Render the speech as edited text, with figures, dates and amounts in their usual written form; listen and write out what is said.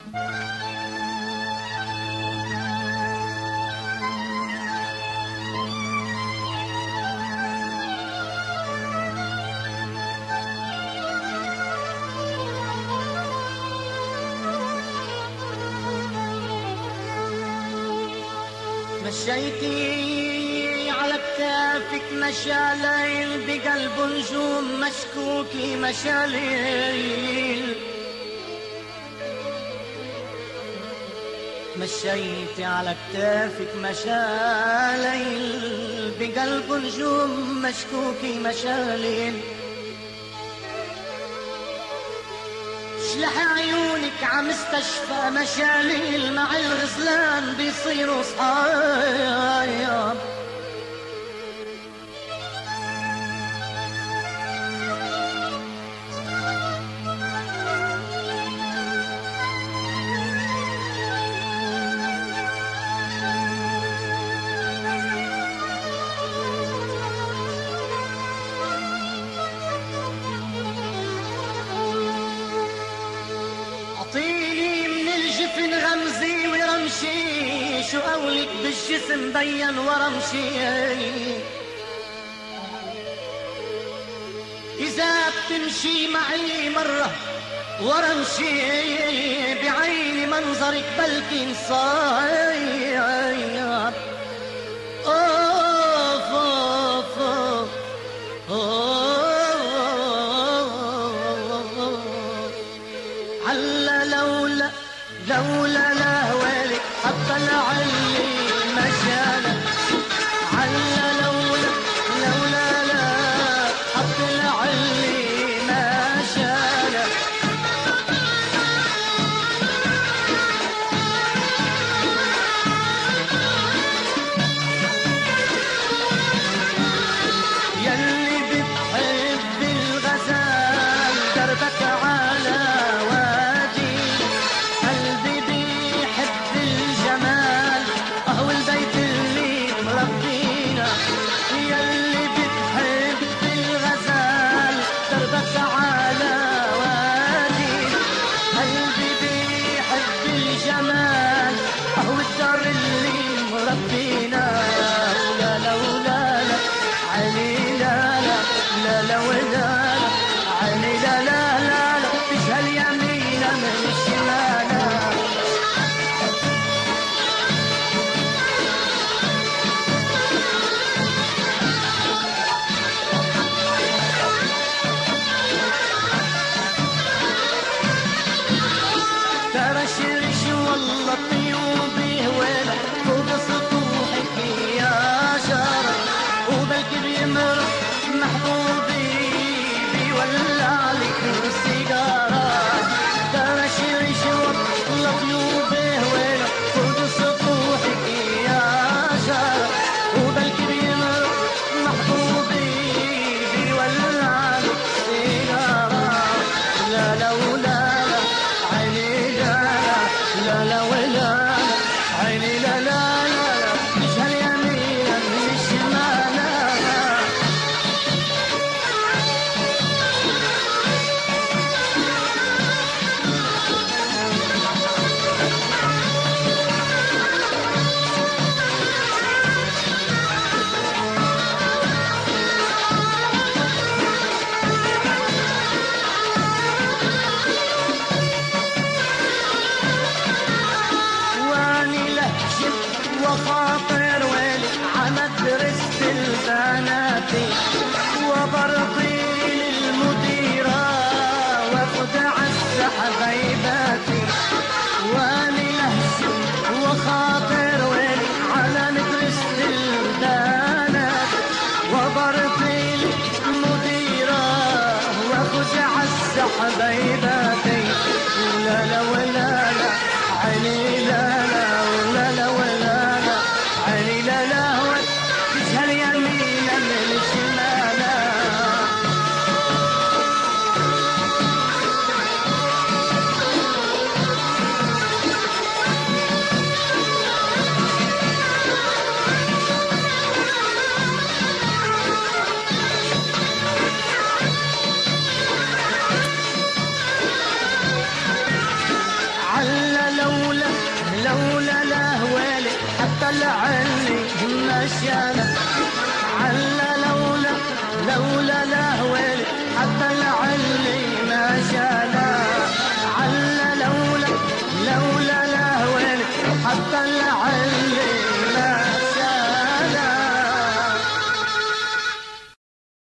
مشيتي على كتافك مشاليل بقلب نجوم مشكوكي مشاليل، مشيتي على كتافك مشاليل بقلب نجوم مشكوكي مشاليل، شلح عيونك عمستشفى مشاليل مع الغزلان بيصيروا صحايا، اعطيني من الجفن غمزي ورمشي شو قولك بالجسم بين ورمشي، إذا بتمشي معي مرة ورمشي بعيني منظرك بلكي انصايب، أوف أوف أوف علا لولا لهوالك حتى لعلي مشالك، علا لولا لا حتى لعلي مشالك، يلي بتحب الغزال دربك على وادي، قلبي بيحب الجمال اهو البيت اللي مربينا، يلي بتحب الغزال دربك على وادي، قلبي بيحب الجمال اهو الدار اللي مربينا، لا لا ولا لا علي لا لا لا لا ولا لا علي لا لا لا لا تجهل يمينا من شمالا، ترى شرش والله طيوبي هوانا فوق سطوحك يا شارع، وبلكي بيمر محبوبي بيولع لك السيجارة، ترى شرش والله طيوبي هوانا فوق سطوحك يا شارع، وبلكي بيمر محبوبي بيولع لك السيجارة، لا لا ولا لا عيني لا لا لا ولا عيني لا لا لا تجهل يمينا من شمالا، واني لهجت وخاطر ويلي عمدرسة البنات، وبرضي للمديرة واخد عز حبايباتي، واني لهجت وخاطر ويلي على مدرسة البنات، وبرضي للمديرة واخد عز حبايباتي، لا لا ولا لا عيني لا لا ولا لا ولا لا عيني لا لا تجهل يمينا من شمالا، لعلي مشانا علا لولا لا ويلي حتى لعلي مشانا علا لولا لا ويلي حتى لعلي